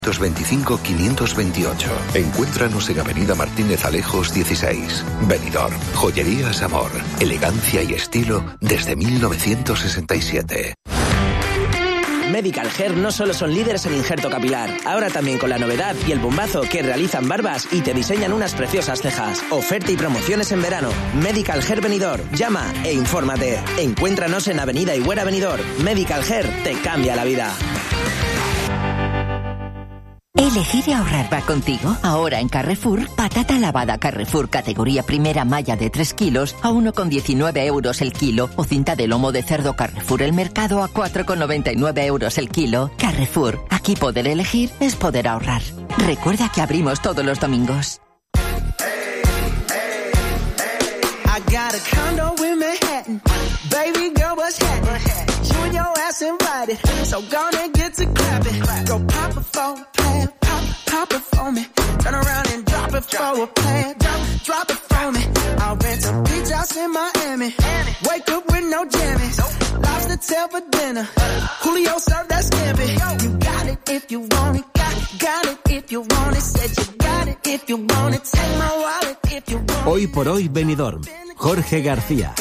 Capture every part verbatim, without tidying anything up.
veinticinco quinientos veintiocho. Encuéntranos en Avenida Martínez Alejos dieciséis. Benidorm. Joyerías Amor. Elegancia y estilo desde mil novecientos sesenta y siete. Medical Hair no solo son líderes en injerto capilar, ahora también con la novedad y el bombazo que realizan barbas y te diseñan unas preciosas cejas. Oferta y promociones en verano. Medical Hair Benidorm. Llama e infórmate. Encuéntranos en Avenida Higuera Benidorm. Medical Hair te cambia la vida. Elegir y ahorrar va contigo. Ahora en Carrefour, patata lavada Carrefour categoría primera malla de tres kilos a uno con diecinueve euros el kilo. O cinta de lomo de cerdo Carrefour el mercado a cuatro con noventa y nueve euros el kilo. Carrefour, aquí poder elegir es poder ahorrar. Recuerda que abrimos todos los domingos. Invited, so gonna get to clapping. Go pop it for a plan, pop, pop it for me. Turn around and drop it for a plan, drop, drop it for me. I'll rent a beach house in Miami. Wake up with no jammies. Lobster tail for dinner. Julio served that scampi. You got it if you want it. Got, got it if you want it. Said you got it if you want it. Take my wallet if you want it. Hoy por hoy Benidorm. Jorge García.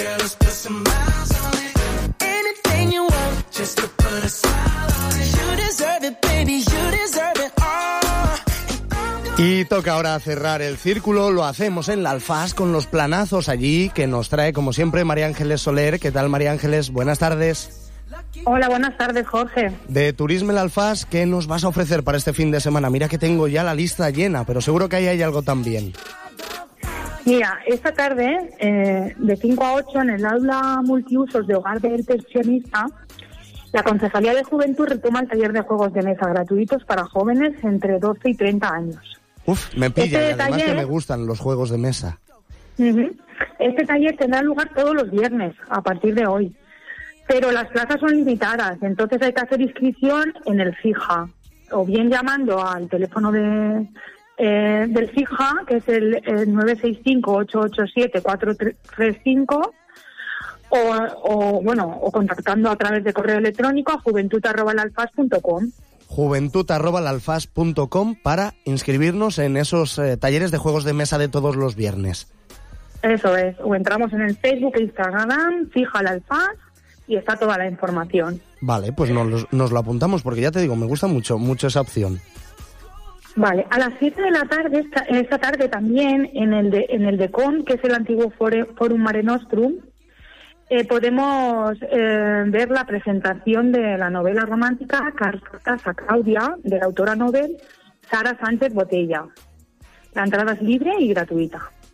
Just to put a smile on it. You deserve it, baby, you deserve it all. Y toca ahora cerrar el círculo, lo hacemos en la Alfaz con los planazos allí que nos trae como siempre María Ángeles Soler. ¿Qué tal, María Ángeles? Buenas tardes. Hola, buenas tardes, Jorge. De Turisme La Alfaz, ¿qué nos vas a ofrecer para este fin de semana? Mira que tengo ya la lista llena, pero seguro que ahí hay algo también. Mira, esta tarde, eh, de cinco a ocho, en el aula multiusos de Hogar del Pensionista, la Concejalía de Juventud retoma el taller de juegos de mesa gratuitos para jóvenes entre doce y treinta años. Uf, me pilla, este y además taller, que me gustan los juegos de mesa. Uh-huh. Este taller tendrá lugar todos los viernes, a partir de hoy. Pero las plazas son limitadas, entonces hay que hacer inscripción en el FIJA, o bien llamando al teléfono de eh, del FIJA, que es el, el nueve seis cinco, ocho ocho siete, cuatro tres cinco, O, o bueno, o contactando a través de correo electrónico a juventud arroba lalfaz punto com. juventud arroba lalfaz punto com para inscribirnos en esos eh, talleres de juegos de mesa de todos los viernes. Eso es, o entramos en el Facebook e Instagram, fija la Alfaz y está toda la información. Vale, pues nos, nos lo apuntamos porque ya te digo, me gusta mucho, mucho esa opción. Vale, a las siete de la tarde, esta, esta tarde también, en el de en el DECON, que es el antiguo Fore, Forum Mare Nostrum, Eh, podemos eh, ver la presentación de la novela romántica Cartas a Claudia, de la autora novel Sara Sánchez Botella. La entrada es libre y gratuita.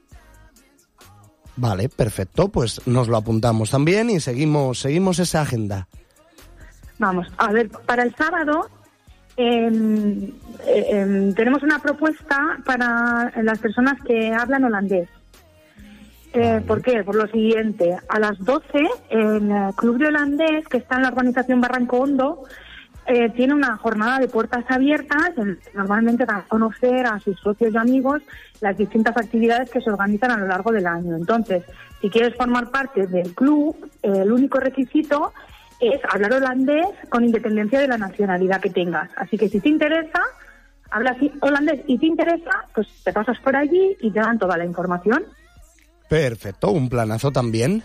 Vale, perfecto, pues nos lo apuntamos también y seguimos, seguimos esa agenda. Vamos, a ver, para el sábado eh, eh, eh, tenemos una propuesta para las personas que hablan holandés. Eh, ¿Por qué? Por lo siguiente, a las doce, el Club de Holandés, que está en la organización Barranco Hondo, eh, tiene una jornada de puertas abiertas, en, normalmente para conocer a sus socios y amigos las distintas actividades que se organizan a lo largo del año. Entonces, si quieres formar parte del club, eh, el único requisito es hablar holandés con independencia de la nacionalidad que tengas. Así que si te interesa, hablas holandés y te interesa, pues te pasas por allí y te dan toda la información. Perfecto, un planazo también.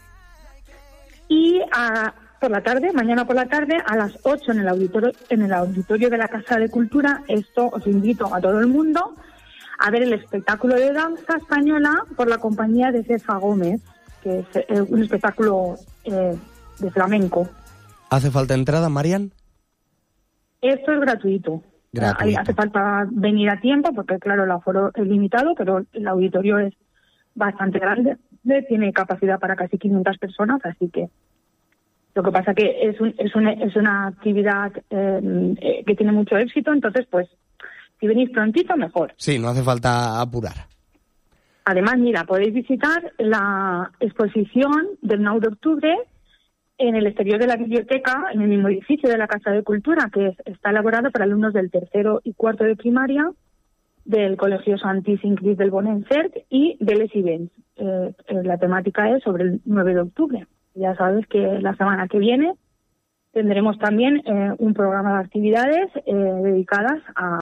Y a, por la tarde, mañana por la tarde, a las ocho en el auditorio, en el auditorio de la Casa de Cultura, esto os invito a todo el mundo a ver el espectáculo de danza española por la compañía de Cefa Gómez, que es eh, un espectáculo eh, de flamenco. ¿Hace falta entrada, Marian? Esto es gratuito. Gratuito. Hace falta venir a tiempo porque, claro, el aforo es limitado, pero el auditorio es bastante grande, tiene capacidad para casi quinientas personas, así que lo que pasa que es, un, es, una, es una actividad eh, que tiene mucho éxito, entonces pues si venís prontito mejor. Sí, no hace falta apurar. Además, mira, podéis visitar la exposición del nueve de octubre en el exterior de la biblioteca, en el mismo edificio de la Casa de Cultura, que es, está elaborado para alumnos del tercero y cuarto de primaria, del Colegio Santi Sincris del Bonencert y de Les Events. Eh, eh, la temática es sobre el nueve de octubre. Ya sabes que la semana que viene tendremos también eh, un programa de actividades eh, dedicadas a